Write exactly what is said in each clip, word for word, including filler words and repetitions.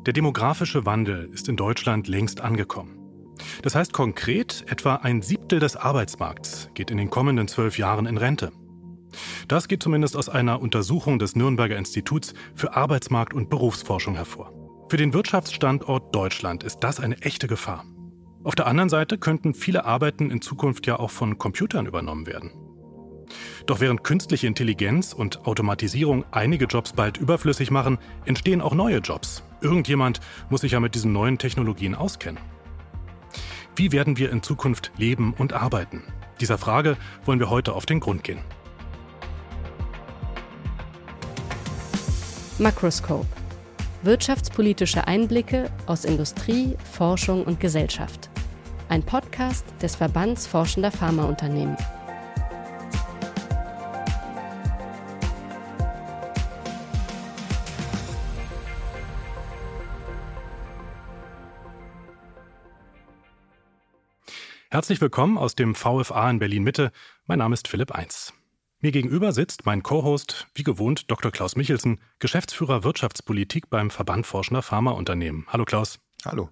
Der demografische Wandel ist in Deutschland längst angekommen. Das heißt konkret, etwa ein Siebtel des Arbeitsmarkts geht in den kommenden zwölf Jahren in Rente. Das geht zumindest aus einer Untersuchung des Nürnberger Instituts für Arbeitsmarkt- und Berufsforschung hervor. Für den Wirtschaftsstandort Deutschland ist das eine echte Gefahr. Auf der anderen Seite könnten viele Arbeiten in Zukunft ja auch von Computern übernommen werden. Doch während künstliche Intelligenz und Automatisierung einige Jobs bald überflüssig machen, entstehen auch neue Jobs. Irgendjemand muss sich ja mit diesen neuen Technologien auskennen. Wie werden wir in Zukunft leben und arbeiten? Dieser Frage wollen wir heute auf den Grund gehen. Makroskop. Wirtschaftspolitische Einblicke aus Industrie, Forschung und Gesellschaft. Ein Podcast des Verbands Forschender Pharmaunternehmen. Herzlich willkommen aus dem V F A in Berlin-Mitte. Mein Name ist Philipp Eins. Mir gegenüber sitzt mein Co-Host, wie gewohnt, Doktor Klaus Michelsen, Geschäftsführer Wirtschaftspolitik beim Verband Forschender Pharmaunternehmen. Hallo Klaus. Hallo.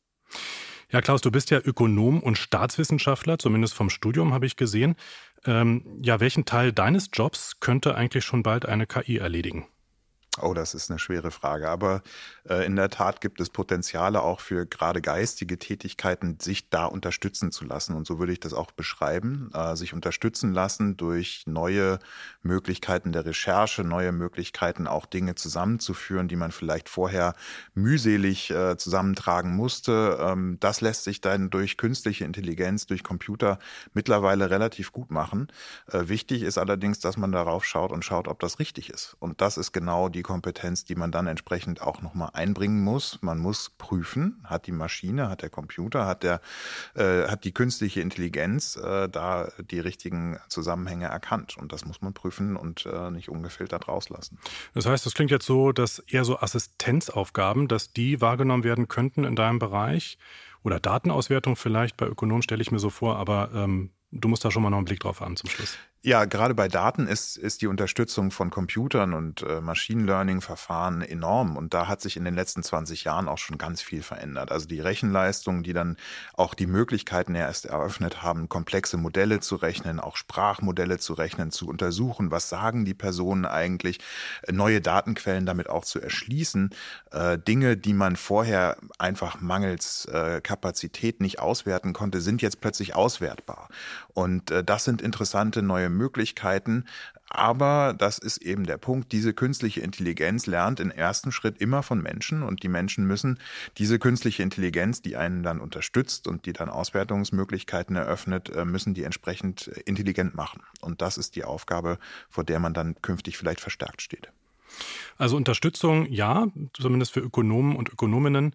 Ja Klaus, du bist ja Ökonom und Staatswissenschaftler, zumindest vom Studium habe ich gesehen. Ähm, ja, welchen Teil deines Jobs könnte eigentlich schon bald eine K I erledigen? Oh, das ist eine schwere Frage. Aber äh, in der Tat gibt es Potenziale auch für gerade geistige Tätigkeiten, sich da unterstützen zu lassen. Und so würde ich das auch beschreiben. Äh, sich unterstützen lassen durch neue Möglichkeiten der Recherche, neue Möglichkeiten auch Dinge zusammenzuführen, die man vielleicht vorher mühselig äh, zusammentragen musste. Ähm, das lässt sich dann durch künstliche Intelligenz, durch Computer mittlerweile relativ gut machen. Äh, wichtig ist allerdings, dass man darauf schaut und schaut, ob das richtig ist. Und das ist genau die Kompetenz, die man dann entsprechend auch nochmal einbringen muss. Man muss prüfen, hat die Maschine, hat der Computer, hat der, äh, hat die künstliche Intelligenz äh, da die richtigen Zusammenhänge erkannt. Und das muss man prüfen und äh, nicht ungefiltert rauslassen. Das heißt, das klingt jetzt so, dass eher so Assistenzaufgaben, dass die wahrgenommen werden könnten in deinem Bereich oder Datenauswertung vielleicht, bei Ökonomen stelle ich mir so vor, aber ähm, du musst da schon mal noch einen Blick drauf haben zum Schluss. Ja, gerade bei Daten ist, ist die Unterstützung von Computern und äh, Machine Learning-Verfahren enorm. Und da hat sich in den letzten zwanzig Jahren auch schon ganz viel verändert. Also die Rechenleistung, die dann auch die Möglichkeiten erst eröffnet haben, komplexe Modelle zu rechnen, auch Sprachmodelle zu rechnen, zu untersuchen, was sagen die Personen eigentlich, neue Datenquellen damit auch zu erschließen. Äh, Dinge, die man vorher einfach mangels äh, Kapazität nicht auswerten konnte, sind jetzt plötzlich auswertbar. Und äh, das sind interessante neue Möglichkeiten, aber das ist eben der Punkt, diese künstliche Intelligenz lernt im ersten Schritt immer von Menschen und die Menschen müssen diese künstliche Intelligenz, die einen dann unterstützt und die dann Auswertungsmöglichkeiten eröffnet, müssen die entsprechend intelligent machen. Und das ist die Aufgabe, vor der man dann künftig vielleicht verstärkt steht. Also Unterstützung, ja, zumindest für Ökonomen und Ökonominnen.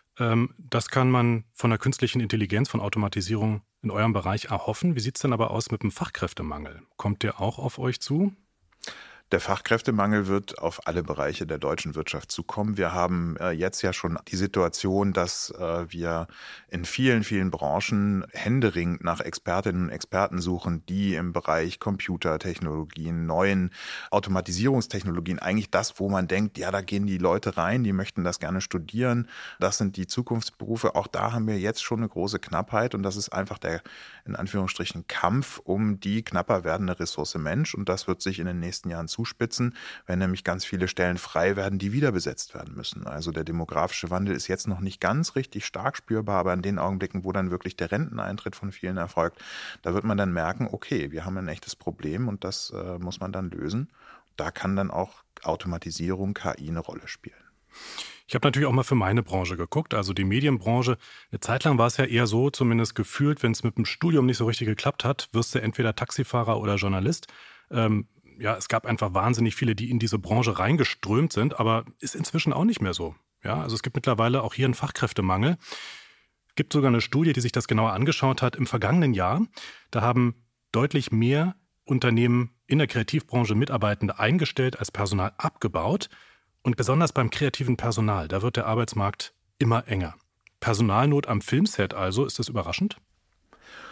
Das kann man von der künstlichen Intelligenz, von Automatisierung in eurem Bereich erhoffen. Wie sieht es denn aber aus mit dem Fachkräftemangel? Kommt der auch auf euch zu? Der Fachkräftemangel wird auf alle Bereiche der deutschen Wirtschaft zukommen. Wir haben äh, jetzt ja schon die Situation, dass äh, wir in vielen, vielen Branchen händeringend nach Expertinnen und Experten suchen, die im Bereich Computertechnologien, neuen Automatisierungstechnologien, eigentlich das, wo man denkt, ja, da gehen die Leute rein, die möchten das gerne studieren. Das sind die Zukunftsberufe. Auch da haben wir jetzt schon eine große Knappheit und das ist einfach der, in Anführungsstrichen, Kampf um die knapper werdende Ressource Mensch und das wird sich in den nächsten Jahren zuspitzen, wenn nämlich ganz viele Stellen frei werden, die wieder besetzt werden müssen. Also der demografische Wandel ist jetzt noch nicht ganz richtig stark spürbar, aber in den Augenblicken, wo dann wirklich der Renteneintritt von vielen erfolgt, da wird man dann merken, okay, wir haben ein echtes Problem und das äh, muss man dann lösen. Da kann dann auch Automatisierung, K I eine Rolle spielen. Ich habe natürlich auch mal für meine Branche geguckt, also die Medienbranche. Eine Zeit lang war es ja eher so, zumindest gefühlt, wenn es mit dem Studium nicht so richtig geklappt hat, wirst du entweder Taxifahrer oder Journalist. Ähm, Ja, es gab einfach wahnsinnig viele, die in diese Branche reingeströmt sind, aber ist inzwischen auch nicht mehr so. Ja, also es gibt mittlerweile auch hier einen Fachkräftemangel. Es gibt sogar eine Studie, die sich das genauer angeschaut hat im vergangenen Jahr. Da haben deutlich mehr Unternehmen in der Kreativbranche Mitarbeitende eingestellt als Personal abgebaut. Und besonders beim kreativen Personal, da wird der Arbeitsmarkt immer enger. Personalnot am Filmset also, ist das überraschend?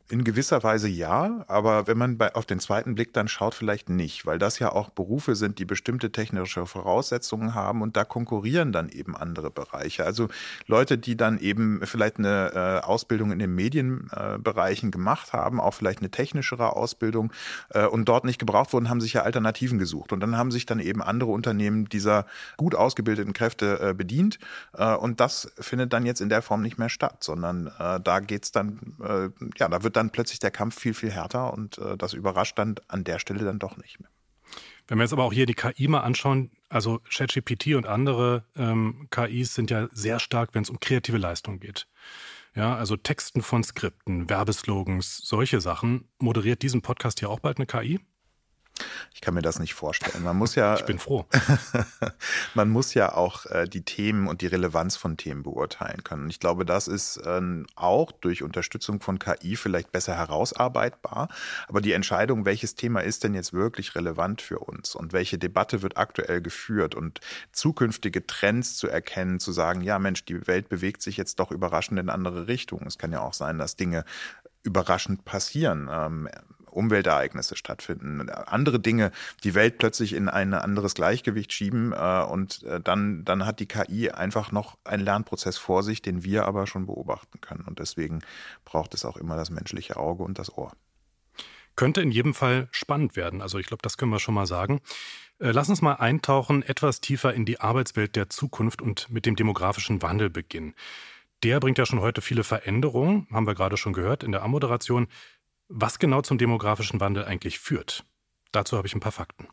In gewisser Weise ja, aber wenn man bei, auf den zweiten Blick dann schaut, vielleicht nicht, weil das ja auch Berufe sind, die bestimmte technische Voraussetzungen haben und da konkurrieren dann eben andere Bereiche. Also Leute, die dann eben vielleicht eine äh, Ausbildung in den Medienbereichen äh, gemacht haben, auch vielleicht eine technischere Ausbildung äh, und dort nicht gebraucht wurden, haben sich ja Alternativen gesucht. Und dann haben sich dann eben andere Unternehmen dieser gut ausgebildeten Kräfte äh, bedient äh, und das findet dann jetzt in der Form nicht mehr statt, sondern äh, da geht's dann, äh, ja, da wird dann plötzlich der Kampf viel, viel härter und äh, das überrascht dann an der Stelle dann doch nicht mehr. Wenn wir jetzt aber auch hier die K I mal anschauen, also ChatGPT und andere ähm, K Is sind ja sehr stark, wenn es um kreative Leistung geht. Ja, also Texten von Skripten, Werbeslogans, solche Sachen. Moderiert diesen Podcast ja auch bald eine K I? Ich kann mir das nicht vorstellen. Man muss ja, ich bin froh. Man muss ja auch äh, die Themen und die Relevanz von Themen beurteilen können. Und ich glaube, das ist ähm, auch durch Unterstützung von K I vielleicht besser herausarbeitbar. Aber die Entscheidung, welches Thema ist denn jetzt wirklich relevant für uns und welche Debatte wird aktuell geführt und zukünftige Trends zu erkennen, zu sagen, ja Mensch, die Welt bewegt sich jetzt doch überraschend in andere Richtungen. Es kann ja auch sein, dass Dinge überraschend passieren. Ähm, Umweltereignisse stattfinden, andere Dinge, die Welt plötzlich in ein anderes Gleichgewicht schieben äh, und äh, dann, dann hat die K I einfach noch einen Lernprozess vor sich, den wir aber schon beobachten können. Und deswegen braucht es auch immer das menschliche Auge und das Ohr. Könnte in jedem Fall spannend werden. Also ich glaube, das können wir schon mal sagen. Äh, lass uns mal eintauchen, etwas tiefer in die Arbeitswelt der Zukunft und mit dem demografischen Wandel beginnen. Der bringt ja schon heute viele Veränderungen, haben wir gerade schon gehört in der Anmoderation. Was genau zum demografischen Wandel eigentlich führt? Dazu habe ich ein paar Fakten.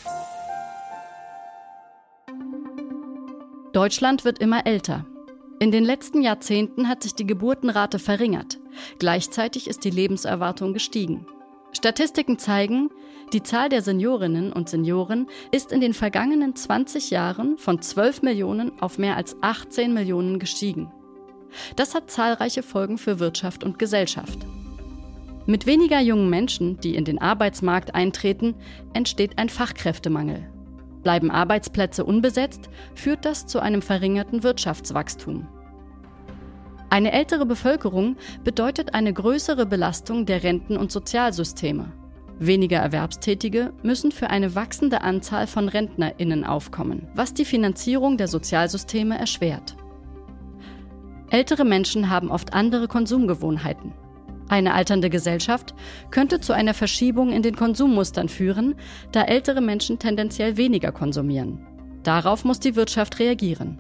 Deutschland wird immer älter. In den letzten Jahrzehnten hat sich die Geburtenrate verringert. Gleichzeitig ist die Lebenserwartung gestiegen. Statistiken zeigen, die Zahl der Seniorinnen und Senioren ist in den vergangenen zwanzig Jahren von zwölf Millionen auf mehr als achtzehn Millionen gestiegen. Das hat zahlreiche Folgen für Wirtschaft und Gesellschaft. Mit weniger jungen Menschen, die in den Arbeitsmarkt eintreten, entsteht ein Fachkräftemangel. Bleiben Arbeitsplätze unbesetzt, führt das zu einem verringerten Wirtschaftswachstum. Eine ältere Bevölkerung bedeutet eine größere Belastung der Renten- und Sozialsysteme. Weniger Erwerbstätige müssen für eine wachsende Anzahl von RentnerInnen aufkommen, was die Finanzierung der Sozialsysteme erschwert. Ältere Menschen haben oft andere Konsumgewohnheiten. Eine alternde Gesellschaft könnte zu einer Verschiebung in den Konsummustern führen, da ältere Menschen tendenziell weniger konsumieren. Darauf muss die Wirtschaft reagieren.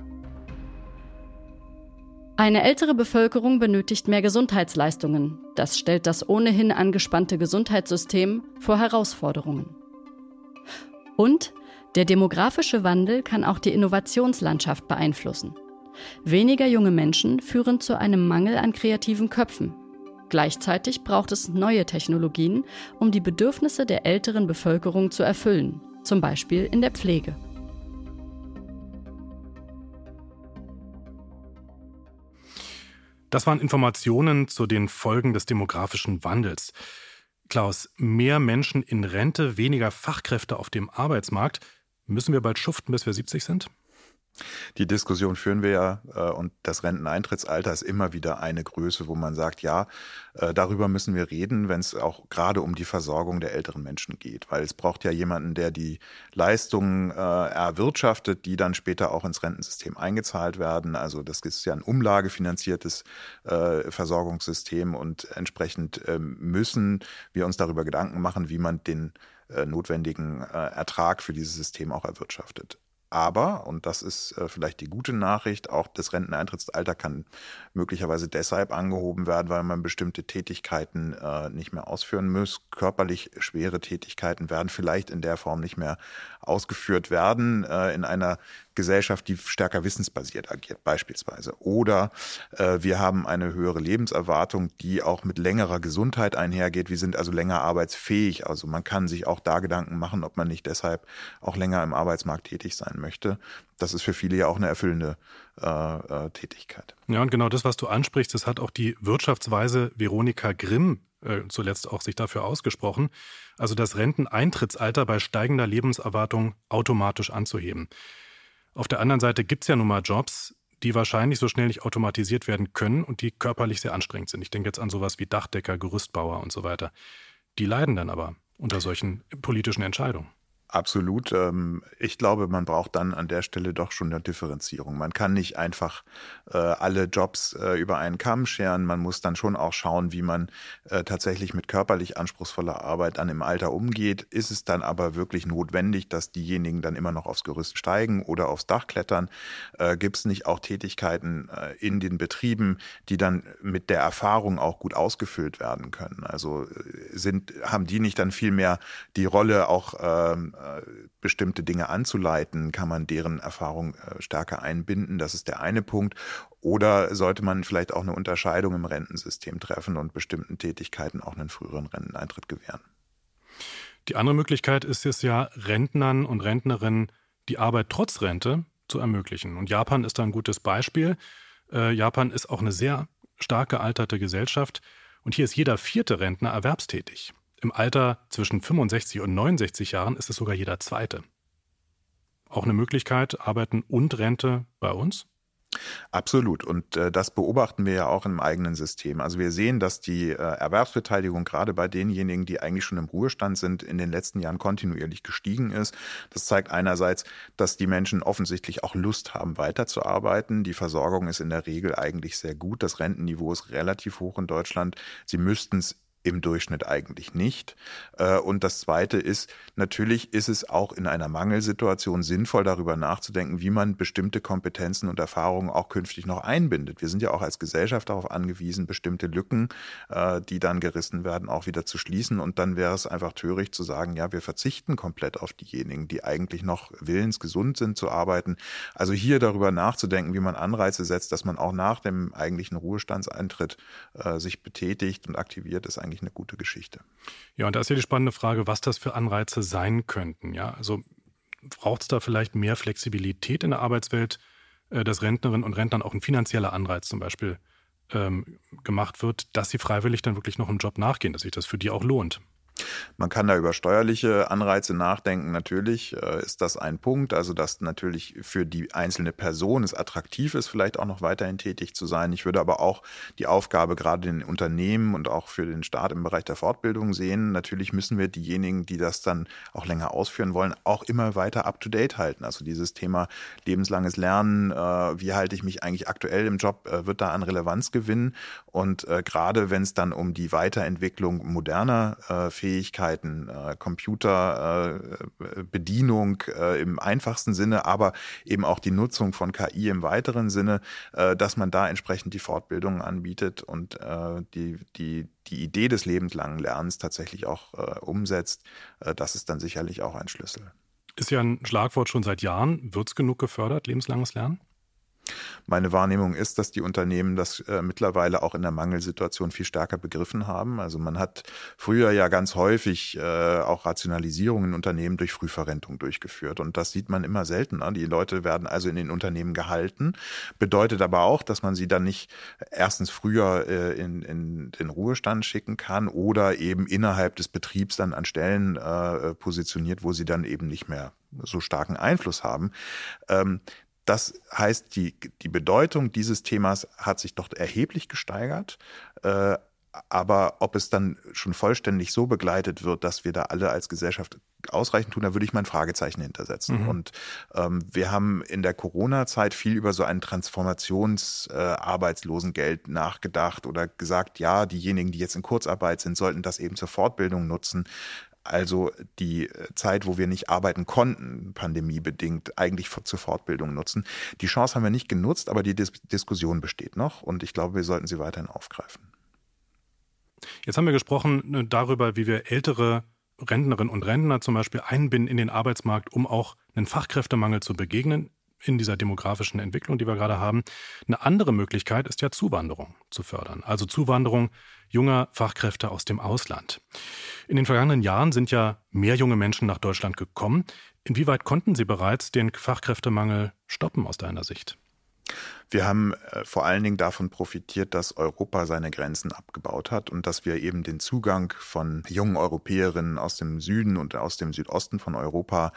Eine ältere Bevölkerung benötigt mehr Gesundheitsleistungen. Das stellt das ohnehin angespannte Gesundheitssystem vor Herausforderungen. Und der demografische Wandel kann auch die Innovationslandschaft beeinflussen. Weniger junge Menschen führen zu einem Mangel an kreativen Köpfen. Gleichzeitig braucht es neue Technologien, um die Bedürfnisse der älteren Bevölkerung zu erfüllen, zum Beispiel in der Pflege. Das waren Informationen zu den Folgen des demografischen Wandels. Klaus, mehr Menschen in Rente, weniger Fachkräfte auf dem Arbeitsmarkt. Müssen wir bald schuften, bis wir siebzig sind? Die Diskussion führen wir ja äh, und das Renteneintrittsalter ist immer wieder eine Größe, wo man sagt, ja, äh, darüber müssen wir reden, wenn es auch gerade um die Versorgung der älteren Menschen geht. Weil es braucht ja jemanden, der die Leistungen äh, erwirtschaftet, die dann später auch ins Rentensystem eingezahlt werden. Also das ist ja ein umlagefinanziertes äh, Versorgungssystem und entsprechend äh, müssen wir uns darüber Gedanken machen, wie man den äh, notwendigen äh, Ertrag für dieses System auch erwirtschaftet. Aber, und das ist äh, vielleicht die gute Nachricht, auch das Renteneintrittsalter kann möglicherweise deshalb angehoben werden, weil man bestimmte Tätigkeiten äh, nicht mehr ausführen muss. Körperlich schwere Tätigkeiten werden vielleicht in der Form nicht mehr ausgeführt werden äh, in einer Gesellschaft, die stärker wissensbasiert agiert beispielsweise. Oder äh, wir haben eine höhere Lebenserwartung, die auch mit längerer Gesundheit einhergeht. Wir sind also länger arbeitsfähig. Also man kann sich auch da Gedanken machen, ob man nicht deshalb auch länger im Arbeitsmarkt tätig sein möchte. Das ist für viele ja auch eine erfüllende äh, äh, Tätigkeit. Ja, und genau das, was du ansprichst, das hat auch die Wirtschaftsweise Veronika Grimm äh, zuletzt auch sich dafür ausgesprochen. Also das Renteneintrittsalter bei steigender Lebenserwartung automatisch anzuheben. Auf der anderen Seite gibt es ja nun mal Jobs, die wahrscheinlich so schnell nicht automatisiert werden können und die körperlich sehr anstrengend sind. Ich denke jetzt an sowas wie Dachdecker, Gerüstbauer und so weiter. Die leiden dann aber unter solchen politischen Entscheidungen. Absolut. Ich glaube, man braucht dann an der Stelle doch schon eine Differenzierung. Man kann nicht einfach äh, alle Jobs äh, über einen Kamm scheren. Man muss dann schon auch schauen, wie man äh, tatsächlich mit körperlich anspruchsvoller Arbeit dann im Alter umgeht. Ist es dann aber wirklich notwendig, dass diejenigen dann immer noch aufs Gerüst steigen oder aufs Dach klettern? Äh, Gibt es nicht auch Tätigkeiten äh, in den Betrieben, die dann mit der Erfahrung auch gut ausgefüllt werden können? Also sind, haben die nicht dann viel mehr die Rolle auch ähm, bestimmte Dinge anzuleiten, kann man deren Erfahrung stärker einbinden. Das ist der eine Punkt. Oder sollte man vielleicht auch eine Unterscheidung im Rentensystem treffen und bestimmten Tätigkeiten auch einen früheren Renteneintritt gewähren? Die andere Möglichkeit ist es ja, Rentnern und Rentnerinnen die Arbeit trotz Rente zu ermöglichen. Und Japan ist da ein gutes Beispiel. Äh, Japan ist auch eine sehr stark gealterte Gesellschaft. Und hier ist jeder vierte Rentner erwerbstätig. Im Alter zwischen fünfundsechzig und neunundsechzig Jahren ist es sogar jeder Zweite. Auch eine Möglichkeit, Arbeiten und Rente bei uns? Absolut. Und äh, das beobachten wir ja auch im eigenen System. Also wir sehen, dass die äh, Erwerbsbeteiligung gerade bei denjenigen, die eigentlich schon im Ruhestand sind, in den letzten Jahren kontinuierlich gestiegen ist. Das zeigt einerseits, dass die Menschen offensichtlich auch Lust haben, weiterzuarbeiten. Die Versorgung ist in der Regel eigentlich sehr gut. Das Rentenniveau ist relativ hoch in Deutschland. Sie müssten es im Durchschnitt eigentlich nicht. Und das Zweite ist, natürlich ist es auch in einer Mangelsituation sinnvoll, darüber nachzudenken, wie man bestimmte Kompetenzen und Erfahrungen auch künftig noch einbindet. Wir sind ja auch als Gesellschaft darauf angewiesen, bestimmte Lücken, die dann gerissen werden, auch wieder zu schließen. Und dann wäre es einfach töricht zu sagen, ja, wir verzichten komplett auf diejenigen, die eigentlich noch willensgesund sind zu arbeiten. Also hier darüber nachzudenken, wie man Anreize setzt, dass man auch nach dem eigentlichen Ruhestandseintritt äh, sich betätigt und aktiviert, ist eigentlich eine gute Geschichte. Ja, und da ist ja die spannende Frage, was das für Anreize sein könnten. Ja, also braucht es da vielleicht mehr Flexibilität in der Arbeitswelt, äh, dass Rentnerinnen und Rentnern auch ein finanzieller Anreiz zum Beispiel ähm, gemacht wird, dass sie freiwillig dann wirklich noch im Job nachgehen, dass sich das für die auch lohnt? Man kann da über steuerliche Anreize nachdenken. Natürlich äh, ist das ein Punkt, also dass natürlich für die einzelne Person es attraktiv ist, vielleicht auch noch weiterhin tätig zu sein. Ich würde aber auch die Aufgabe gerade in den Unternehmen und auch für den Staat im Bereich der Fortbildung sehen. Natürlich müssen wir diejenigen, die das dann auch länger ausführen wollen, auch immer weiter up-to-date halten. Also dieses Thema lebenslanges Lernen, äh, wie halte ich mich eigentlich aktuell im Job, äh, wird da an Relevanz gewinnen. Und äh, gerade wenn es dann um die Weiterentwicklung moderner äh, Fähigkeiten, äh, Computerbedienung äh, äh, im einfachsten Sinne, aber eben auch die Nutzung von K I im weiteren Sinne, äh, dass man da entsprechend die Fortbildungen anbietet und äh, die, die, die Idee des lebenslangen Lernens tatsächlich auch äh, umsetzt. Äh, das ist dann sicherlich auch ein Schlüssel. Ist ja ein Schlagwort schon seit Jahren. Wird es genug gefördert, lebenslanges Lernen? Meine Wahrnehmung ist, dass die Unternehmen das äh, mittlerweile auch in der Mangelsituation viel stärker begriffen haben. Also man hat früher ja ganz häufig äh, auch Rationalisierungen in Unternehmen durch Frühverrentung durchgeführt. Und das sieht man immer seltener. Die Leute werden also in den Unternehmen gehalten. Bedeutet aber auch, dass man sie dann nicht erstens früher äh, in, in den Ruhestand schicken kann oder eben innerhalb des Betriebs dann an Stellen äh, positioniert, wo sie dann eben nicht mehr so starken Einfluss haben. Ähm, Das heißt, die, die Bedeutung dieses Themas hat sich doch erheblich gesteigert. Äh, aber ob es dann schon vollständig so begleitet wird, dass wir da alle als Gesellschaft ausreichend tun, da würde ich mal ein Fragezeichen hintersetzen. Mhm. Und ähm, wir haben in der Corona-Zeit viel über so ein Transformations-Arbeitslosengeld äh, nachgedacht oder gesagt, ja, diejenigen, die jetzt in Kurzarbeit sind, sollten das eben zur Fortbildung nutzen. Also die Zeit, wo wir nicht arbeiten konnten, pandemiebedingt, eigentlich zur Fortbildung nutzen. Die Chance haben wir nicht genutzt, aber die Dis- Diskussion besteht noch und ich glaube, wir sollten sie weiterhin aufgreifen. Jetzt haben wir gesprochen darüber, wie wir ältere Rentnerinnen und Rentner zum Beispiel einbinden in den Arbeitsmarkt, um auch einen Fachkräftemangel zu begegnen in dieser demografischen Entwicklung, die wir gerade haben. Eine andere Möglichkeit ist ja Zuwanderung zu fördern, also Zuwanderung junger Fachkräfte aus dem Ausland. In den vergangenen Jahren sind ja mehr junge Menschen nach Deutschland gekommen. Inwieweit konnten Sie bereits den Fachkräftemangel stoppen aus deiner Sicht? Wir haben äh, vor allen Dingen davon profitiert, dass Europa seine Grenzen abgebaut hat und dass wir eben den Zugang von jungen Europäerinnen aus dem Süden und aus dem Südosten von Europa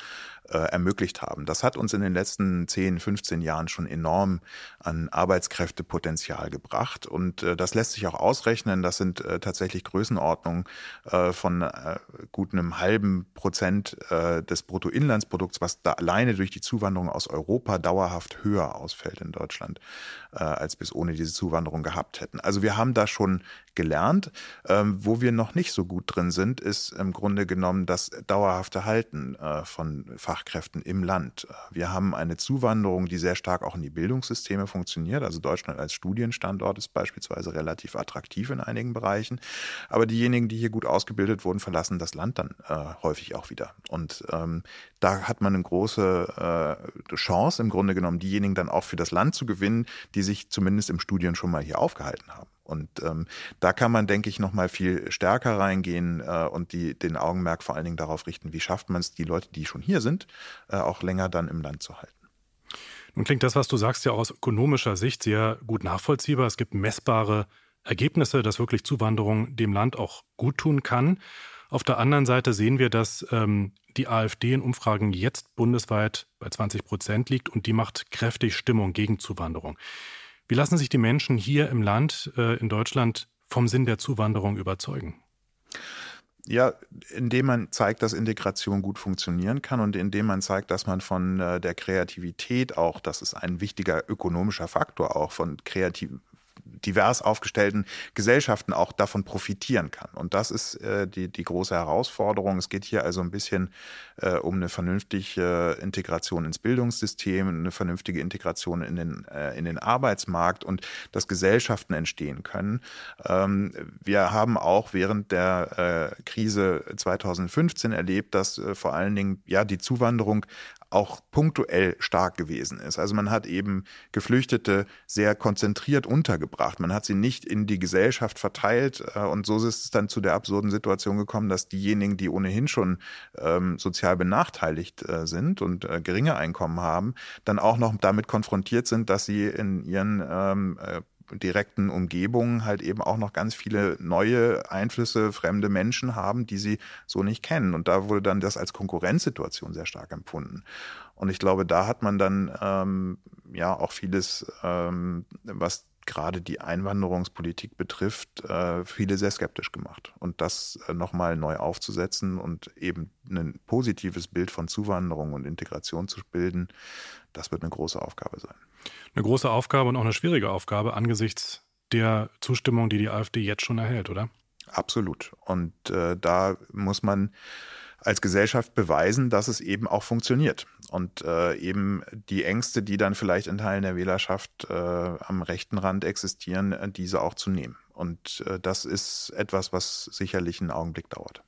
äh, ermöglicht haben. Das hat uns in den letzten zehn, fünfzehn Jahren schon enorm an Arbeitskräftepotenzial gebracht. Und äh, das lässt sich auch ausrechnen. Das sind äh, tatsächlich Größenordnungen äh, von äh, gut einem halben Prozent äh, des Bruttoinlandsprodukts, was da alleine durch die Zuwanderung aus Europa dauerhaft höher ausfällt in Deutschland, äh, als bis ohne diese Zuwanderung gehabt hätten. Also wir haben da schon gelernt. Ähm, wo wir noch nicht so gut drin sind, ist im Grunde genommen das dauerhafte Halten äh, von Fachkräften im Land. Wir haben eine Zuwanderung, die sehr stark auch in die Bildungssysteme funktioniert. Also Deutschland als Studienstandort ist beispielsweise relativ attraktiv in einigen Bereichen. Aber diejenigen, die hier gut ausgebildet wurden, verlassen das Land dann äh, häufig auch wieder. Und ähm, da hat man eine große äh, Chance, im Grunde genommen diejenigen dann auch für das Land zu gewinnen, die sich zumindest im Studium schon mal hier aufgehalten haben. Und ähm, da kann man, denke ich, noch mal viel stärker reingehen äh, und die, den Augenmerk vor allen Dingen darauf richten, wie schafft man es, die Leute, die schon hier sind, äh, auch länger dann im Land zu halten. Nun klingt das, was du sagst, ja aus ökonomischer Sicht sehr gut nachvollziehbar. Es gibt messbare Ergebnisse, dass wirklich Zuwanderung dem Land auch gut tun kann. Auf der anderen Seite sehen wir, dass ähm, die AfD in Umfragen jetzt bundesweit bei zwanzig Prozent liegt und die macht kräftig Stimmung gegen Zuwanderung. Wie lassen sich die Menschen hier im Land, äh, in Deutschland, vom Sinn der Zuwanderung überzeugen? Ja, indem man zeigt, dass Integration gut funktionieren kann und indem man zeigt, dass man von äh, der Kreativität auch, das ist ein wichtiger ökonomischer Faktor auch, von kreativ divers aufgestellten Gesellschaften auch davon profitieren kann. Und das ist äh, die, die große Herausforderung. Es geht hier also ein bisschen äh, um eine vernünftige äh, Integration ins Bildungssystem, eine vernünftige Integration in den, äh, in den Arbeitsmarkt und dass Gesellschaften entstehen können. Ähm, wir haben auch während der äh, Krise zweitausendfünfzehn erlebt, dass äh, vor allen Dingen ja die Zuwanderung auch punktuell stark gewesen ist. Also man hat eben Geflüchtete sehr konzentriert untergebracht. Man hat sie nicht in die Gesellschaft verteilt und so ist es dann zu der absurden Situation gekommen, dass diejenigen, die ohnehin schon ähm, sozial benachteiligt äh, sind und äh, geringe Einkommen haben, dann auch noch damit konfrontiert sind, dass sie in ihren ähm, äh, direkten Umgebungen halt eben auch noch ganz viele neue Einflüsse, fremde Menschen haben, die sie so nicht kennen. Und da wurde dann das als Konkurrenzsituation sehr stark empfunden. Und ich glaube, da hat man dann ähm, ja auch vieles, ähm, was gerade die Einwanderungspolitik betrifft, äh, viele sehr skeptisch gemacht. Und das äh, nochmal neu aufzusetzen und eben ein positives Bild von Zuwanderung und Integration zu bilden, das wird eine große Aufgabe sein. Eine große Aufgabe und auch eine schwierige Aufgabe angesichts der Zustimmung, die die AfD jetzt schon erhält, oder? Absolut. Und äh, da muss man als Gesellschaft beweisen, dass es eben auch funktioniert. Und äh, eben die Ängste, die dann vielleicht in Teilen der Wählerschaft äh, am rechten Rand existieren, äh, diese auch zu nehmen. Und äh, das ist etwas, was sicherlich einen Augenblick dauert.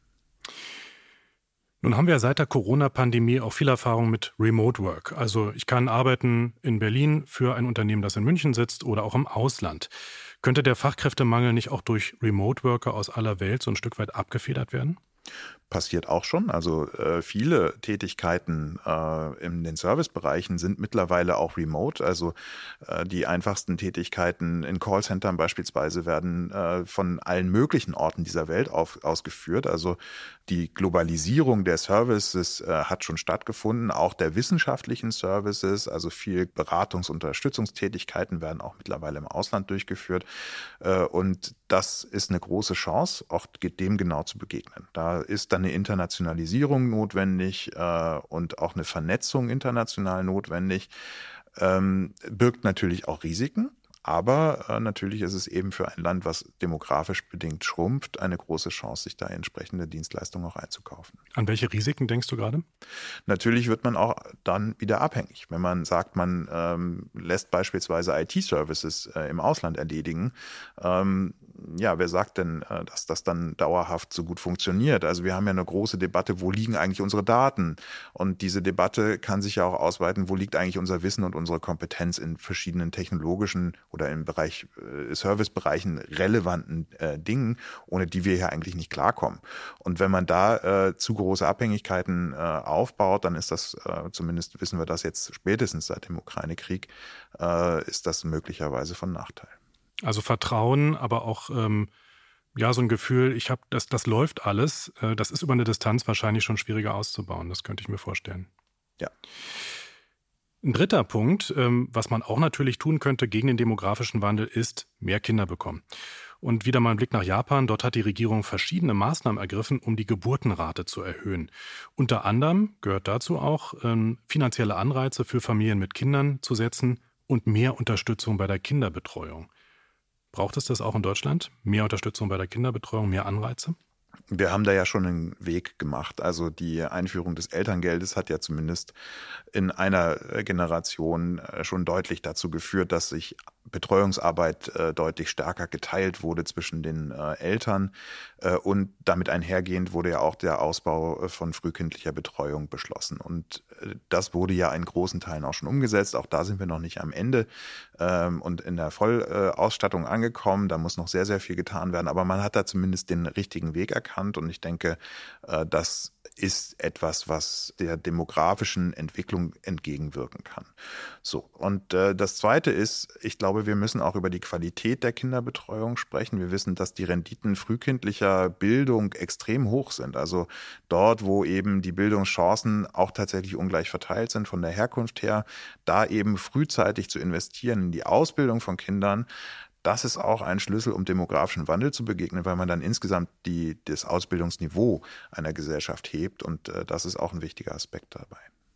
Nun haben wir seit der Corona-Pandemie auch viel Erfahrung mit Remote Work. Also ich kann arbeiten in Berlin für ein Unternehmen, das in München sitzt oder auch im Ausland. Könnte der Fachkräftemangel nicht auch durch Remote Worker aus aller Welt so ein Stück weit abgefedert werden? Passiert auch schon. Also äh, viele Tätigkeiten äh, in den Servicebereichen sind mittlerweile auch remote. Also äh, die einfachsten Tätigkeiten in Callcentern beispielsweise werden äh, von allen möglichen Orten dieser Welt auf, ausgeführt. Also die Globalisierung der Services äh, hat schon stattgefunden, auch der wissenschaftlichen Services. Also viel Beratungs- und Unterstützungstätigkeiten werden auch mittlerweile im Ausland durchgeführt. Äh, und das ist eine große Chance, auch dem genau zu begegnen. Da ist dann eine Internationalisierung notwendig äh, und auch eine Vernetzung international notwendig. Ähm, birgt natürlich auch Risiken, aber äh, natürlich ist es eben für ein Land, was demografisch bedingt schrumpft, eine große Chance, sich da entsprechende Dienstleistungen auch einzukaufen. An welche Risiken denkst du gerade? Natürlich wird man auch dann wieder abhängig. Wenn man sagt, man ähm, lässt beispielsweise I T-Services äh, im Ausland erledigen, ähm, ja, wer sagt denn, äh, dass das dann dauerhaft so gut funktioniert? Also wir haben ja eine große Debatte, wo liegen eigentlich unsere Daten? Und diese Debatte kann sich ja auch ausweiten, wo liegt eigentlich unser Wissen und unsere Kompetenz in verschiedenen technologischen oder im Bereich äh, Servicebereichen relevanten äh, Dingen, ohne die wir ja eigentlich nicht klarkommen. Und wenn man da äh, zu große Abhängigkeiten äh, aufbaut, dann ist das, äh, zumindest wissen wir das jetzt spätestens seit dem Ukraine-Krieg, äh, ist das möglicherweise von Nachteil. Also Vertrauen, aber auch ähm, ja so ein Gefühl, ich habe das, das läuft alles. Äh, das ist über eine Distanz wahrscheinlich schon schwieriger auszubauen. Das könnte ich mir vorstellen. Ja. Ein dritter Punkt, was man auch natürlich tun könnte gegen den demografischen Wandel, ist mehr Kinder bekommen. Und wieder mal ein Blick nach Japan. Dort hat die Regierung verschiedene Maßnahmen ergriffen, um die Geburtenrate zu erhöhen. Unter anderem gehört dazu auch, ähm, finanzielle Anreize für Familien mit Kindern zu setzen und mehr Unterstützung bei der Kinderbetreuung. Braucht es das auch in Deutschland? Mehr Unterstützung bei der Kinderbetreuung, mehr Anreize? Wir haben da ja schon einen Weg gemacht. Also die Einführung des Elterngeldes hat ja zumindest in einer Generation schon deutlich dazu geführt, dass sich Betreuungsarbeit äh, deutlich stärker geteilt wurde zwischen den äh, Eltern. Äh, und damit einhergehend wurde ja auch der Ausbau von frühkindlicher Betreuung beschlossen. Und äh, das wurde ja in großen Teilen auch schon umgesetzt. Auch da sind wir noch nicht am Ende ähm, und in der Vollausstattung angekommen. Da muss noch sehr, sehr viel getan werden. Aber man hat da zumindest den richtigen Weg erkannt. Und ich denke, äh, das ist etwas, was der demografischen Entwicklung entgegenwirken kann. So, und äh, das Zweite ist, ich glaube, wir müssen auch über die Qualität der Kinderbetreuung sprechen. Wir wissen, dass die Renditen frühkindlicher Bildung extrem hoch sind. Also dort, wo eben die Bildungschancen auch tatsächlich ungleich verteilt sind von der Herkunft her, da eben frühzeitig zu investieren in die Ausbildung von Kindern, das ist auch ein Schlüssel, um demografischen Wandel zu begegnen, weil man dann insgesamt die, das Ausbildungsniveau einer Gesellschaft hebt. Und äh, das ist auch ein wichtiger Aspekt dabei.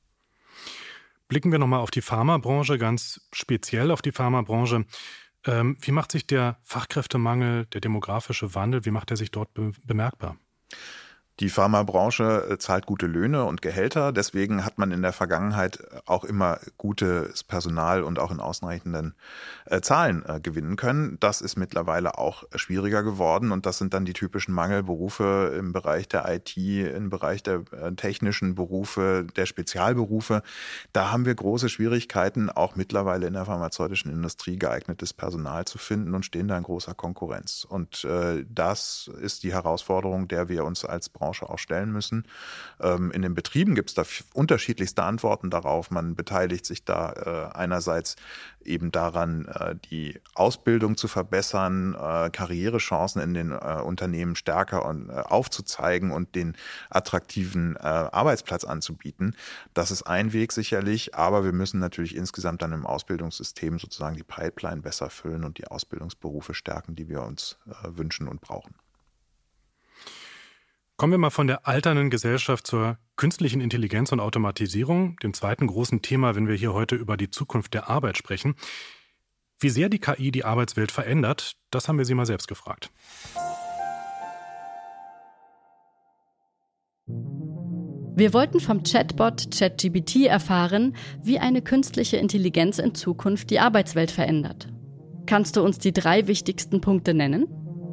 Blicken wir nochmal auf die Pharmabranche, ganz speziell auf die Pharmabranche. Ähm, wie macht sich der Fachkräftemangel, der demografische Wandel, wie macht er sich dort be- bemerkbar? Die Pharmabranche zahlt gute Löhne und Gehälter. Deswegen hat man in der Vergangenheit auch immer gutes Personal und auch in ausreichenden äh, Zahlen äh, gewinnen können. Das ist mittlerweile auch schwieriger geworden. Und das sind dann die typischen Mangelberufe im Bereich der I T, im Bereich der äh, technischen Berufe, der Spezialberufe. Da haben wir große Schwierigkeiten, auch mittlerweile in der pharmazeutischen Industrie geeignetes Personal zu finden und stehen da in großer Konkurrenz. Und äh, das ist die Herausforderung, der wir uns als Branche auch stellen müssen. In den Betrieben gibt es da unterschiedlichste Antworten darauf. Man beteiligt sich da einerseits eben daran, die Ausbildung zu verbessern, Karrierechancen in den Unternehmen stärker aufzuzeigen und den attraktiven Arbeitsplatz anzubieten. Das ist ein Weg sicherlich, aber wir müssen natürlich insgesamt dann im Ausbildungssystem sozusagen die Pipeline besser füllen und die Ausbildungsberufe stärken, die wir uns wünschen und brauchen. Kommen wir mal von der alternden Gesellschaft zur künstlichen Intelligenz und Automatisierung, dem zweiten großen Thema, wenn wir hier heute über die Zukunft der Arbeit sprechen. Wie sehr die K I die Arbeitswelt verändert, das haben wir Sie mal selbst gefragt. Wir wollten vom Chatbot ChatGPT erfahren, wie eine künstliche Intelligenz in Zukunft die Arbeitswelt verändert. Kannst du uns die drei wichtigsten Punkte nennen?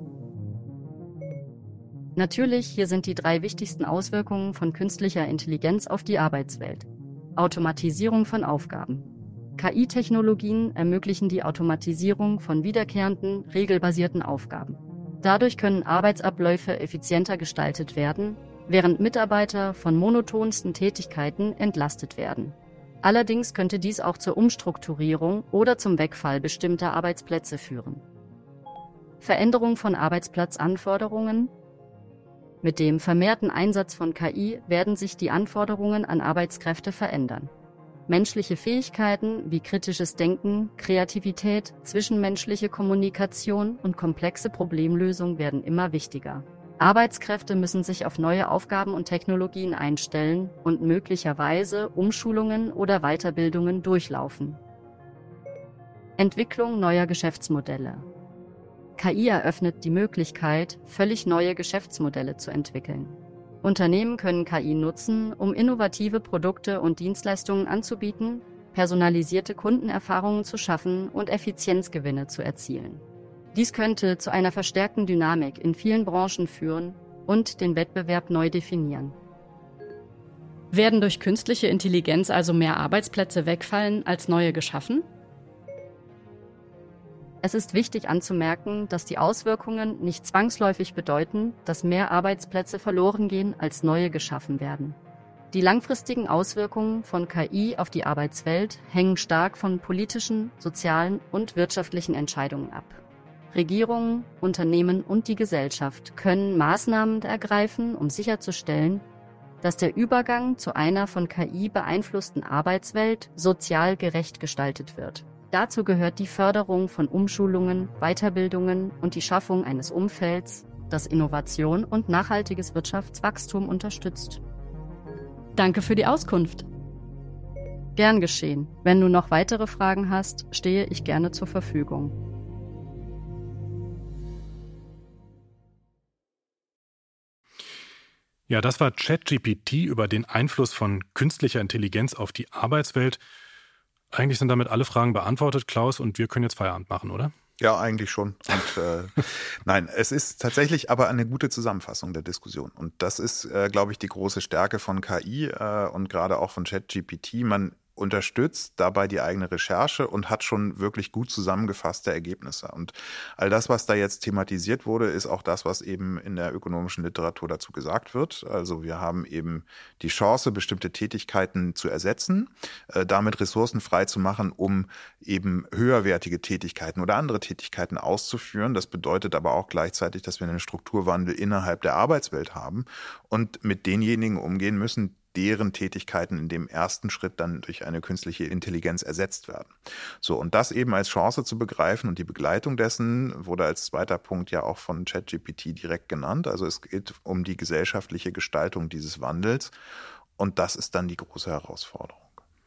Natürlich, hier sind die drei wichtigsten Auswirkungen von künstlicher Intelligenz auf die Arbeitswelt. Automatisierung von Aufgaben. K I-Technologien ermöglichen die Automatisierung von wiederkehrenden, regelbasierten Aufgaben. Dadurch können Arbeitsabläufe effizienter gestaltet werden, während Mitarbeiter von monotonsten Tätigkeiten entlastet werden. Allerdings könnte dies auch zur Umstrukturierung oder zum Wegfall bestimmter Arbeitsplätze führen. Veränderung von Arbeitsplatzanforderungen. Mit dem vermehrten Einsatz von K I werden sich die Anforderungen an Arbeitskräfte verändern. Menschliche Fähigkeiten wie kritisches Denken, Kreativität, zwischenmenschliche Kommunikation und komplexe Problemlösung werden immer wichtiger. Arbeitskräfte müssen sich auf neue Aufgaben und Technologien einstellen und möglicherweise Umschulungen oder Weiterbildungen durchlaufen. Entwicklung neuer Geschäftsmodelle. K I eröffnet die Möglichkeit, völlig neue Geschäftsmodelle zu entwickeln. Unternehmen können K I nutzen, um innovative Produkte und Dienstleistungen anzubieten, personalisierte Kundenerfahrungen zu schaffen und Effizienzgewinne zu erzielen. Dies könnte zu einer verstärkten Dynamik in vielen Branchen führen und den Wettbewerb neu definieren. Werden durch künstliche Intelligenz also mehr Arbeitsplätze wegfallen, als neue geschaffen? Es ist wichtig anzumerken, dass die Auswirkungen nicht zwangsläufig bedeuten, dass mehr Arbeitsplätze verloren gehen, als neue geschaffen werden. Die langfristigen Auswirkungen von K I auf die Arbeitswelt hängen stark von politischen, sozialen und wirtschaftlichen Entscheidungen ab. Regierungen, Unternehmen und die Gesellschaft können Maßnahmen ergreifen, um sicherzustellen, dass der Übergang zu einer von K I beeinflussten Arbeitswelt sozial gerecht gestaltet wird. Dazu gehört die Förderung von Umschulungen, Weiterbildungen und die Schaffung eines Umfelds, das Innovation und nachhaltiges Wirtschaftswachstum unterstützt. Danke für die Auskunft. Gern geschehen. Wenn du noch weitere Fragen hast, stehe ich gerne zur Verfügung. Ja, das war ChatGPT über den Einfluss von künstlicher Intelligenz auf die Arbeitswelt. Eigentlich sind damit alle Fragen beantwortet, Klaus, und wir können jetzt Feierabend machen, oder? Ja, eigentlich schon. Und, äh, nein, es ist tatsächlich aber eine gute Zusammenfassung der Diskussion. Und das ist, äh, glaube ich, die große Stärke von K I äh, und gerade auch von ChatGPT. Man unterstützt dabei die eigene Recherche und hat schon wirklich gut zusammengefasste Ergebnisse. Und all das, was da jetzt thematisiert wurde, ist auch das, was eben in der ökonomischen Literatur dazu gesagt wird. Also wir haben eben die Chance, bestimmte Tätigkeiten zu ersetzen, äh, damit Ressourcen frei zu machen, um eben höherwertige Tätigkeiten oder andere Tätigkeiten auszuführen. Das bedeutet aber auch gleichzeitig, dass wir einen Strukturwandel innerhalb der Arbeitswelt haben und mit denjenigen umgehen müssen, deren Tätigkeiten in dem ersten Schritt dann durch eine künstliche Intelligenz ersetzt werden. So, und das eben als Chance zu begreifen und die Begleitung dessen wurde als zweiter Punkt ja auch von ChatGPT direkt genannt. Also es geht um die gesellschaftliche Gestaltung dieses Wandels und das ist dann die große Herausforderung.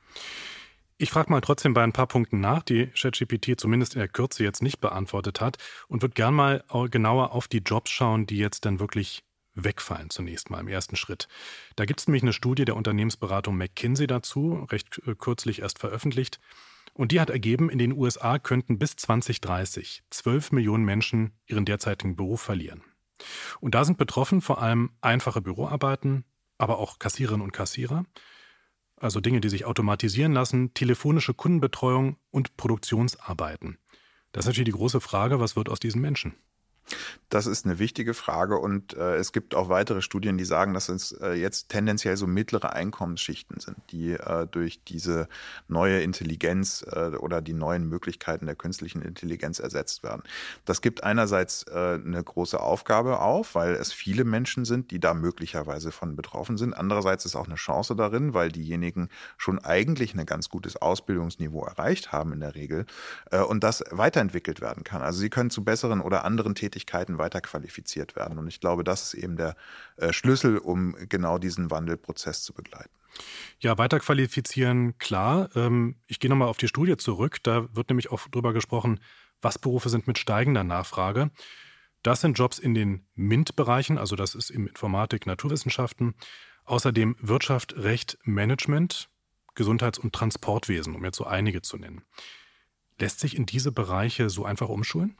Ich frage mal trotzdem bei ein paar Punkten nach, die ChatGPT zumindest in der Kürze jetzt nicht beantwortet hat und würde gern mal genauer auf die Jobs schauen, die jetzt dann wirklich wegfallen zunächst mal im ersten Schritt. Da gibt es nämlich eine Studie der Unternehmensberatung McKinsey dazu, recht kürzlich erst veröffentlicht. Und die hat ergeben, in den U S A könnten bis zwanzig dreißig zwölf Millionen Menschen ihren derzeitigen Beruf verlieren. Und da sind betroffen vor allem einfache Büroarbeiten, aber auch Kassiererinnen und Kassierer, also Dinge, die sich automatisieren lassen, telefonische Kundenbetreuung und Produktionsarbeiten. Das ist natürlich die große Frage, was wird aus diesen Menschen? Das ist eine wichtige Frage und äh, es gibt auch weitere Studien, die sagen, dass es äh, jetzt tendenziell so mittlere Einkommensschichten sind, die äh, durch diese neue Intelligenz äh, oder die neuen Möglichkeiten der künstlichen Intelligenz ersetzt werden. Das gibt einerseits äh, eine große Aufgabe auf, weil es viele Menschen sind, die da möglicherweise von betroffen sind. Andererseits ist auch eine Chance darin, weil diejenigen schon eigentlich ein ganz gutes Ausbildungsniveau erreicht haben in der Regel äh, und das weiterentwickelt werden kann. Also sie können zu besseren oder anderen Tätigkeiten Tätigkeiten weiter qualifiziert werden. Und ich glaube, das ist eben der äh, Schlüssel, um genau diesen Wandelprozess zu begleiten. Ja, weiter qualifizieren, klar. Ähm, ich gehe nochmal auf die Studie zurück. Da wird nämlich auch drüber gesprochen, was Berufe sind mit steigender Nachfrage. Das sind Jobs in den MINT-Bereichen, also das ist im Informatik, Naturwissenschaften. Außerdem Wirtschaft, Recht, Management, Gesundheits- und Transportwesen, um jetzt so einige zu nennen. Lässt sich in diese Bereiche so einfach umschulen?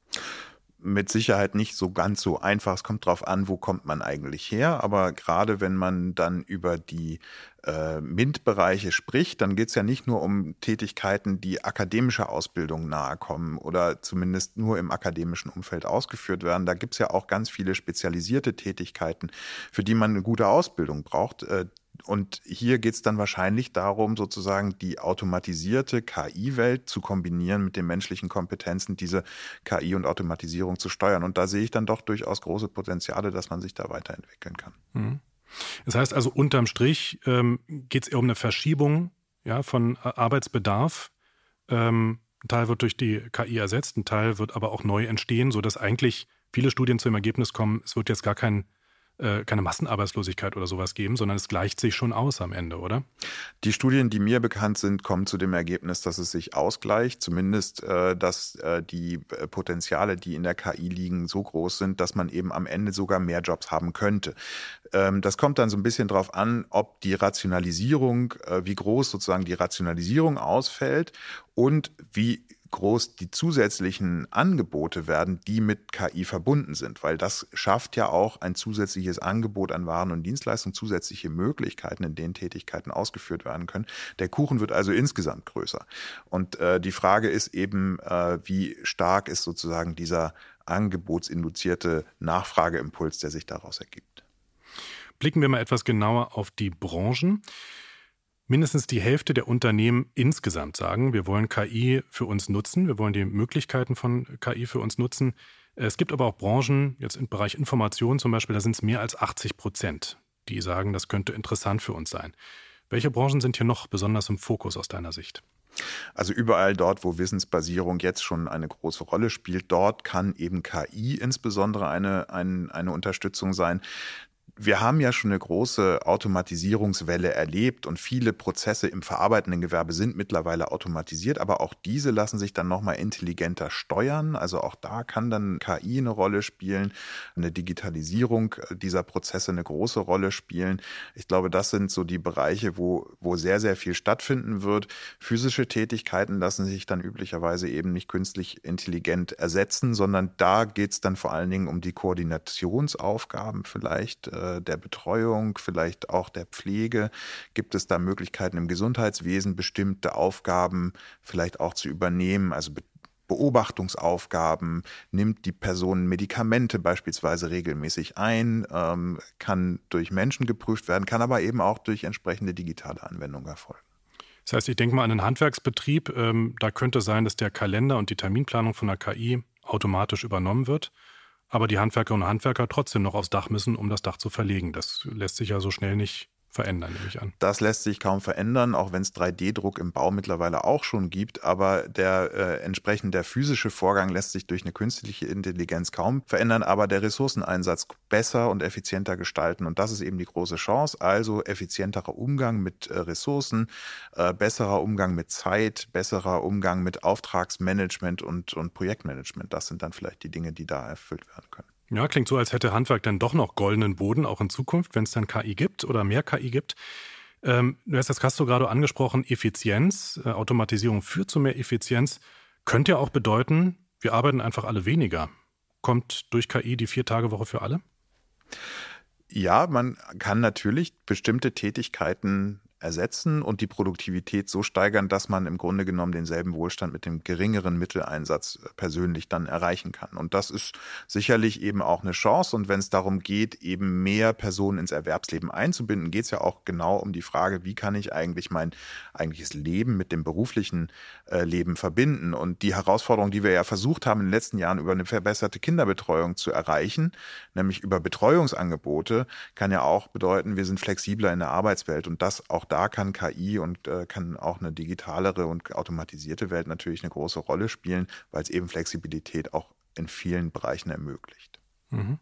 Mit Sicherheit nicht so ganz so einfach. Es kommt drauf an, wo kommt man eigentlich her. Aber gerade wenn man dann über die äh, MINT-Bereiche spricht, dann geht es ja nicht nur um Tätigkeiten, die akademischer Ausbildung nahe kommen oder zumindest nur im akademischen Umfeld ausgeführt werden. Da gibt es ja auch ganz viele spezialisierte Tätigkeiten, für die man eine gute Ausbildung braucht. Äh, Und hier geht es dann wahrscheinlich darum, sozusagen die automatisierte K I-Welt zu kombinieren mit den menschlichen Kompetenzen, diese K I und Automatisierung zu steuern. Und da sehe ich dann doch durchaus große Potenziale, dass man sich da weiterentwickeln kann. Mhm. Das heißt also, unterm Strich ähm, geht es eher um eine Verschiebung ja, von Arbeitsbedarf. Ähm, ein Teil wird durch die K I ersetzt, ein Teil wird aber auch neu entstehen, sodass eigentlich viele Studien zu dem Ergebnis kommen, es wird jetzt gar kein keine Massenarbeitslosigkeit oder sowas geben, sondern es gleicht sich schon aus am Ende, oder? Die Studien, die mir bekannt sind, kommen zu dem Ergebnis, dass es sich ausgleicht. Zumindest, äh, dass äh, die Potenziale, die in der K I liegen, so groß sind, dass man eben am Ende sogar mehr Jobs haben könnte. Ähm, das kommt dann so ein bisschen drauf an, ob die Rationalisierung, äh, wie groß sozusagen die Rationalisierung ausfällt und wie groß die zusätzlichen Angebote werden, die mit K I verbunden sind, weil das schafft ja auch ein zusätzliches Angebot an Waren und Dienstleistungen, zusätzliche Möglichkeiten, in denen Tätigkeiten ausgeführt werden können. Der Kuchen wird also insgesamt größer. Und äh, die Frage ist eben, äh, wie stark ist sozusagen dieser angebotsinduzierte Nachfrageimpuls, der sich daraus ergibt. Blicken wir mal etwas genauer auf die Branchen. Mindestens die Hälfte der Unternehmen insgesamt sagen, wir wollen K I für uns nutzen, wir wollen die Möglichkeiten von K I für uns nutzen. Es gibt aber auch Branchen, jetzt im Bereich Information zum Beispiel, da sind es mehr als achtzig Prozent, die sagen, das könnte interessant für uns sein. Welche Branchen sind hier noch besonders im Fokus aus deiner Sicht? Also überall dort, wo Wissensbasierung jetzt schon eine große Rolle spielt, dort kann eben K I insbesondere eine, eine, eine Unterstützung sein. Wir haben ja schon eine große Automatisierungswelle erlebt und viele Prozesse im verarbeitenden Gewerbe sind mittlerweile automatisiert, aber auch diese lassen sich dann nochmal intelligenter steuern. Also auch da kann dann K I eine Rolle spielen, eine Digitalisierung dieser Prozesse eine große Rolle spielen. Ich glaube, das sind so die Bereiche, wo, wo sehr, sehr viel stattfinden wird. Physische Tätigkeiten lassen sich dann üblicherweise eben nicht künstlich intelligent ersetzen, sondern da geht es dann vor allen Dingen um die Koordinationsaufgaben vielleicht, der Betreuung, vielleicht auch der Pflege. Gibt es da Möglichkeiten im Gesundheitswesen, bestimmte Aufgaben vielleicht auch zu übernehmen, also Beobachtungsaufgaben, nimmt die Person Medikamente beispielsweise regelmäßig ein, ähm, kann durch Menschen geprüft werden, kann aber eben auch durch entsprechende digitale Anwendungen erfolgen. Das heißt, ich denke mal an einen Handwerksbetrieb, ähm, da könnte sein, dass der Kalender und die Terminplanung von der K I automatisch übernommen wird. Aber die Handwerkerinnen und Handwerker trotzdem noch aufs Dach müssen, um das Dach zu verlegen. Das lässt sich ja so schnell nicht verändern, nehme ich an. Das lässt sich kaum verändern, auch wenn es drei D Druck im Bau mittlerweile auch schon gibt. Aber der äh, entsprechend der physische Vorgang lässt sich durch eine künstliche Intelligenz kaum verändern, aber der Ressourceneinsatz besser und effizienter gestalten. Und das ist eben die große Chance. Also effizienterer Umgang mit äh, Ressourcen, äh, besserer Umgang mit Zeit, besserer Umgang mit Auftragsmanagement und, und Projektmanagement. Das sind dann vielleicht die Dinge, die da erfüllt werden können. Ja, klingt so, als hätte Handwerk dann doch noch goldenen Boden, auch in Zukunft, wenn es dann K I gibt oder mehr K I gibt. Ähm, du hast das Castro gerade angesprochen, Effizienz, äh, Automatisierung führt zu mehr Effizienz. Könnte ja auch bedeuten, wir arbeiten einfach alle weniger. Kommt durch K I die Vier-Tage-Woche für alle? Ja, man kann natürlich bestimmte Tätigkeiten ersetzen und die Produktivität so steigern, dass man im Grunde genommen denselben Wohlstand mit dem geringeren Mitteleinsatz persönlich dann erreichen kann. Und das ist sicherlich eben auch eine Chance. Und wenn es darum geht, eben mehr Personen ins Erwerbsleben einzubinden, geht es ja auch genau um die Frage, wie kann ich eigentlich mein eigentliches Leben mit dem beruflichen äh, Leben verbinden? Und die Herausforderung, die wir ja versucht haben in den letzten Jahren über eine verbesserte Kinderbetreuung zu erreichen, nämlich über Betreuungsangebote, kann ja auch bedeuten, wir sind flexibler in der Arbeitswelt. Und das auch da kann K I und äh, kann auch eine digitalere und automatisierte Welt natürlich eine große Rolle spielen, weil es eben Flexibilität auch in vielen Bereichen ermöglicht. Mhm.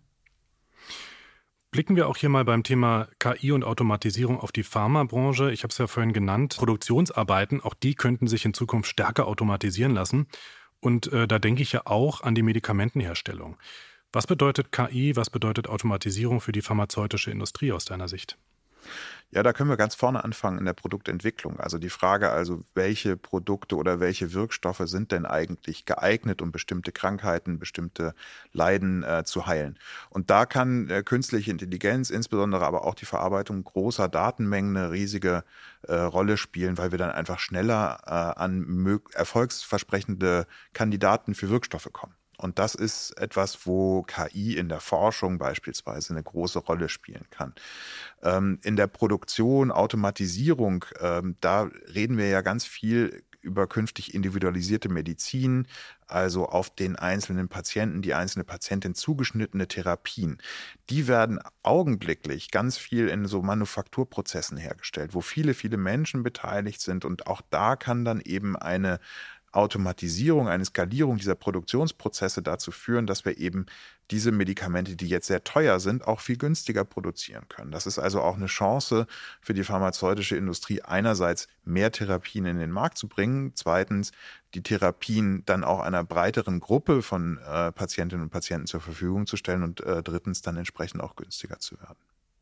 Blicken wir auch hier mal beim Thema K I und Automatisierung auf die Pharmabranche. Ich habe es ja vorhin genannt, Produktionsarbeiten, auch die könnten sich in Zukunft stärker automatisieren lassen. Und äh, da denke ich ja auch an die Medikamentenherstellung. Was bedeutet K I, was bedeutet Automatisierung für die pharmazeutische Industrie aus deiner Sicht? Ja, da können wir ganz vorne anfangen in der Produktentwicklung. Also die Frage, also welche Produkte oder welche Wirkstoffe sind denn eigentlich geeignet, um bestimmte Krankheiten, bestimmte Leiden äh, zu heilen. Und da kann äh, künstliche Intelligenz, insbesondere aber auch die Verarbeitung großer Datenmengen eine riesige äh, Rolle spielen, weil wir dann einfach schneller äh, an mög- erfolgsversprechende Kandidaten für Wirkstoffe kommen. Und das ist etwas, wo K I in der Forschung beispielsweise eine große Rolle spielen kann. Ähm, in der Produktion, Automatisierung, ähm, da reden wir ja ganz viel über künftig individualisierte Medizin, also auf den einzelnen Patienten, die einzelne Patientin zugeschnittene Therapien. Die werden augenblicklich ganz viel in so Manufakturprozessen hergestellt, wo viele, viele Menschen beteiligt sind. Und auch da kann dann eben eine Automatisierung, eine Skalierung dieser Produktionsprozesse dazu führen, dass wir eben diese Medikamente, die jetzt sehr teuer sind, auch viel günstiger produzieren können. Das ist also auch eine Chance für die pharmazeutische Industrie, einerseits mehr Therapien in den Markt zu bringen, zweitens die Therapien dann auch einer breiteren Gruppe von äh, Patientinnen und Patienten zur Verfügung zu stellen und äh, drittens dann entsprechend auch günstiger zu werden.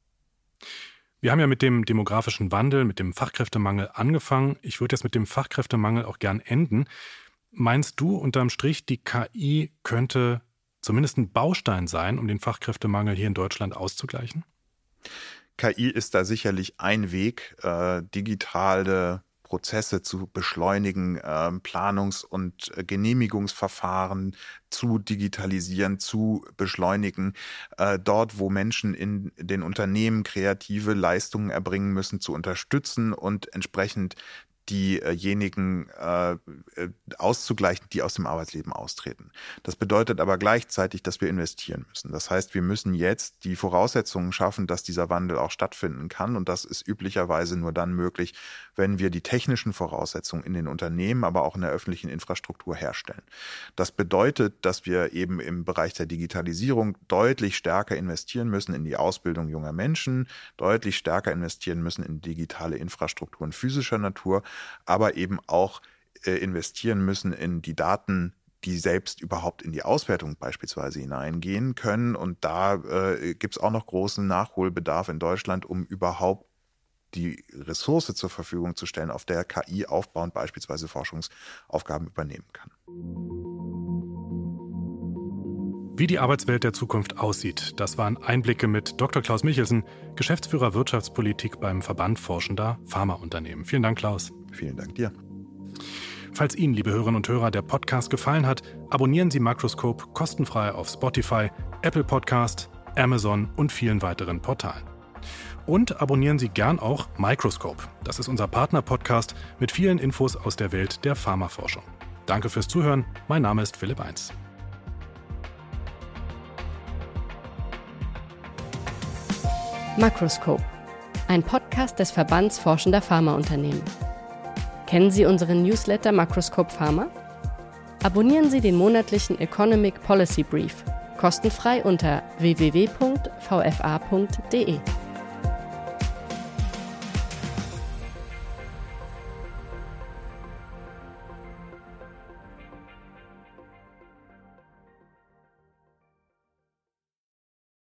Wir haben ja mit dem demografischen Wandel, mit dem Fachkräftemangel angefangen. Ich würde jetzt mit dem Fachkräftemangel auch gern enden. Meinst du unterm Strich, die K I könnte zumindest ein Baustein sein, um den Fachkräftemangel hier in Deutschland auszugleichen? K I ist da sicherlich ein Weg, äh, digitale Prozesse zu beschleunigen, äh, Planungs- und äh, Genehmigungsverfahren zu digitalisieren, zu beschleunigen, äh, dort, wo Menschen in den Unternehmen kreative Leistungen erbringen müssen, zu unterstützen und entsprechend diejenigen äh, auszugleichen, die aus dem Arbeitsleben austreten. Das bedeutet aber gleichzeitig, dass wir investieren müssen. Das heißt, wir müssen jetzt die Voraussetzungen schaffen, dass dieser Wandel auch stattfinden kann. Und das ist üblicherweise nur dann möglich, wenn wir die technischen Voraussetzungen in den Unternehmen, aber auch in der öffentlichen Infrastruktur herstellen. Das bedeutet, dass wir eben im Bereich der Digitalisierung deutlich stärker investieren müssen in die Ausbildung junger Menschen, deutlich stärker investieren müssen in digitale Infrastrukturen physischer Natur, aber eben auch äh, investieren müssen in die Daten, die selbst überhaupt in die Auswertung beispielsweise hineingehen können. Und da äh, gibt es auch noch großen Nachholbedarf in Deutschland, um überhaupt die Ressource zur Verfügung zu stellen, auf der K I aufbauend beispielsweise Forschungsaufgaben übernehmen kann. Wie die Arbeitswelt der Zukunft aussieht, das waren Einblicke mit Doktor Klaus Michelsen, Geschäftsführer Wirtschaftspolitik beim Verband Forschender Pharmaunternehmen. Vielen Dank, Klaus. Vielen Dank dir. Falls Ihnen, liebe Hörerinnen und Hörer, der Podcast gefallen hat, abonnieren Sie Microscope kostenfrei auf Spotify, Apple Podcast, Amazon und vielen weiteren Portalen. Und abonnieren Sie gern auch Microscope. Das ist unser Partner-Podcast mit vielen Infos aus der Welt der Pharmaforschung. Danke fürs Zuhören. Mein Name ist Philipp Eins. Microscope, ein Podcast des Verbands Forschender Pharmaunternehmen. Kennen Sie unseren Newsletter Microscope Pharma? Abonnieren Sie den monatlichen Economic Policy Brief kostenfrei unter w w w punkt v f a punkt d e.